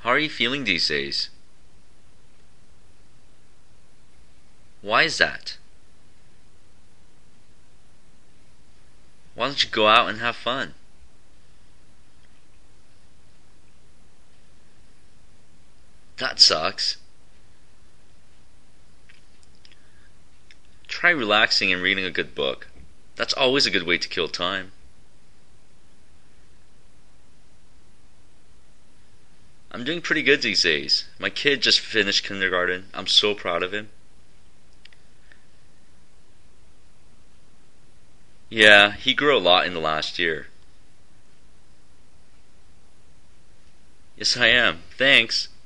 How are you feeling these days? Why is that? Why don't you go out and have fun? That sucks. Try relaxing and reading a good book. That's always a good way to kill time. I'm doing pretty good these days. My kid just finished kindergarten. I'm so proud of him. Yeah, he grew a lot in the last year. Yes, I am. Thanks.